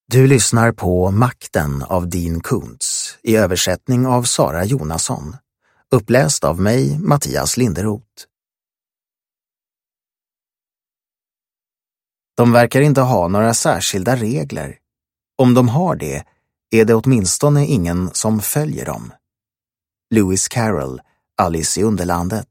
Du lyssnar på Makten av Dean Koontz i översättning av Sara Jonasson. Uppläst av mig, Mattias Linderoth. De verkar inte ha några särskilda regler. Om de har det, är det åtminstone ingen som följer dem. Lewis Carroll, Alice i Underlandet.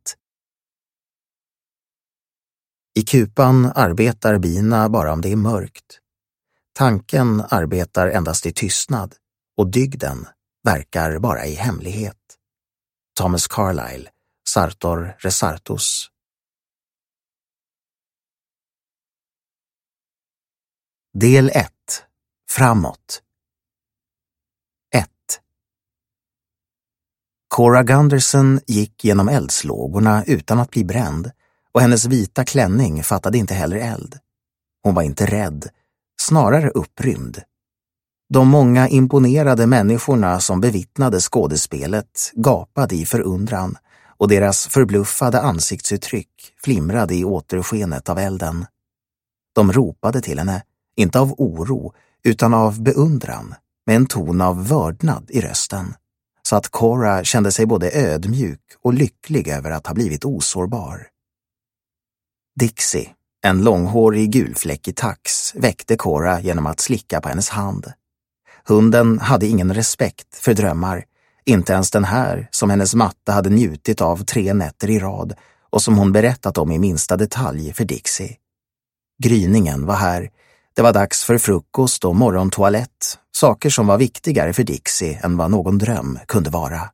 I kupan arbetar bina bara om det är mörkt. Tanken arbetar endast i tystnad och dygden verkar bara i hemlighet. Thomas Carlyle, Sartor Resartus. Del 1. Framåt. 1. Cora Gunderson gick genom eldslågorna utan att bli bränd och hennes vita klänning fattade inte heller eld. Hon var inte rädd, snarare upprymd. De många imponerade människorna som bevittnade skådespelet gapade i förundran och deras förbluffade ansiktsuttryck flimrade i återskenet av elden. De ropade till henne, inte av oro utan av beundran, med en ton av vördnad i rösten, så att Cora kände sig både ödmjuk och lycklig över att ha blivit osårbar. Dixie, en långhårig gulfläckig tax, väckte Cora genom att slicka på hennes hand. Hunden hade ingen respekt för drömmar, inte ens den här som hennes matte hade njutit av 3 nätter i rad och som hon berättat om i minsta detalj för Dixie. Gryningen var här, det var dags för frukost och morgontoalett, saker som var viktigare för Dixie än vad någon dröm kunde vara.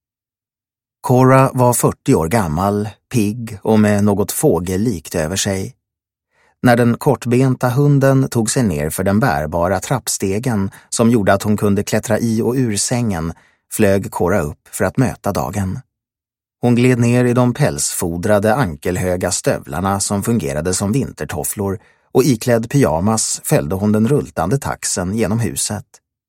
Cora var 40 år gammal, pigg och med något fågellikt över sig. När den kortbenta hunden tog sig ner för den bärbara trappstegen som gjorde att hon kunde klättra i och ur sängen, flög Cora upp för att möta dagen. Hon gled ner i de pälsfodrade ankelhöga stövlarna som fungerade som vintertofflor och iklädd pyjamas följde hon den rultande taxen genom huset.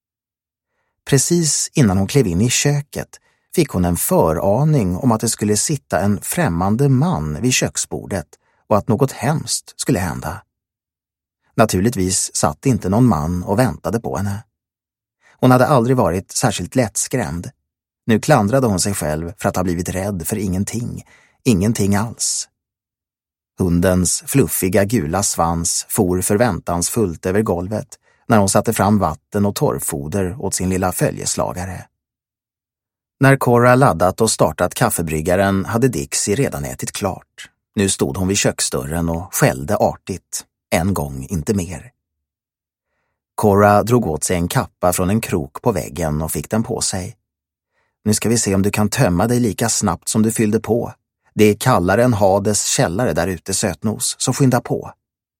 Precis innan hon klev in i köket fick hon en föraning om att det skulle sitta en främmande man vid köksbordet och att något hemskt skulle hända. Naturligtvis satt inte någon man och väntade på henne. Hon hade aldrig varit särskilt lättskrämd. Nu klandrade hon sig själv för att ha blivit rädd för ingenting alls. Hundens fluffiga gula svans for förväntansfullt över golvet när hon satte fram vatten och torrfoder åt sin lilla följeslagare. När Cora laddat och startat kaffebryggaren hade Dixie redan ätit klart. Nu stod hon vid köksdörren och skällde artigt, en gång inte mer. Cora drog åt sig en kappa från en krok på väggen och fick den på sig. Nu ska vi se om du kan tömma dig lika snabbt som du fyllde på. Det är kallare än Hades källare där ute, sötnos, så skynda på.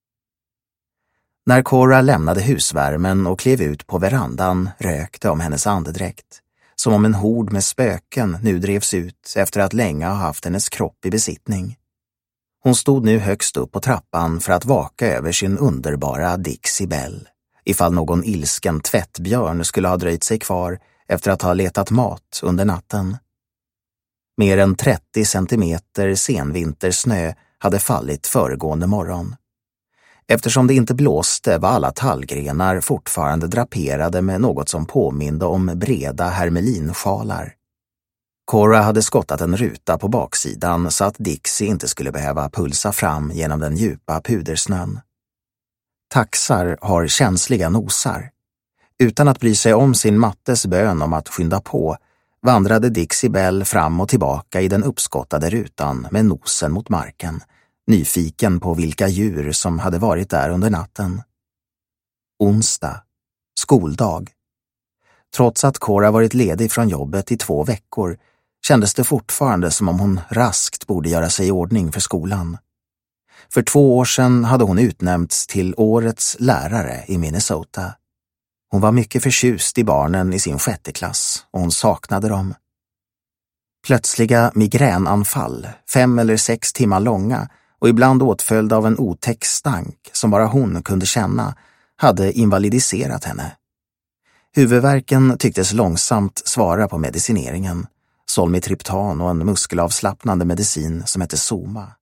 När Cora lämnade husvärmen och klev ut på verandan rökte om hennes andedräkt, som om en hord med spöken nu drevs ut efter att länge ha haft hennes kropp i besittning. Hon stod nu högst upp på trappan för att vaka över sin underbara Dixie Belle, ifall någon ilsken tvättbjörn skulle ha dröjt sig kvar efter att ha letat mat under natten. Mer än 30 centimeter senvintersnö hade fallit föregående morgon. Eftersom det inte blåste var alla tallgrenar fortfarande draperade med något som påminde om breda hermelinsjalar. Cora hade skottat en ruta på baksidan så att Dixie inte skulle behöva pulsa fram genom den djupa pudersnön. Taxar har känsliga nosar. Utan att bry sig om sin mattes bön om att skynda på vandrade Dixie Belle fram och tillbaka i den uppskottade rutan med nosen mot marken, nyfiken på vilka djur som hade varit där under natten. Onsdag. Skoldag. Trots att Cora varit ledig från jobbet i 2 veckor kändes det fortfarande som om hon raskt borde göra sig i ordning för skolan. För 2 år sedan hade hon utnämnts till årets lärare i Minnesota. Hon var mycket förtjust i barnen i sin 6:e klass och hon saknade dem. Plötsliga migränanfall, 5 eller 6 timmar långa och ibland åtföljda av en otäck stank som bara hon kunde känna, hade invalidiserat henne. Huvudvärken tycktes långsamt svara på medicineringen, Solmitriptan och en muskelavslappnande medicin som hette Soma.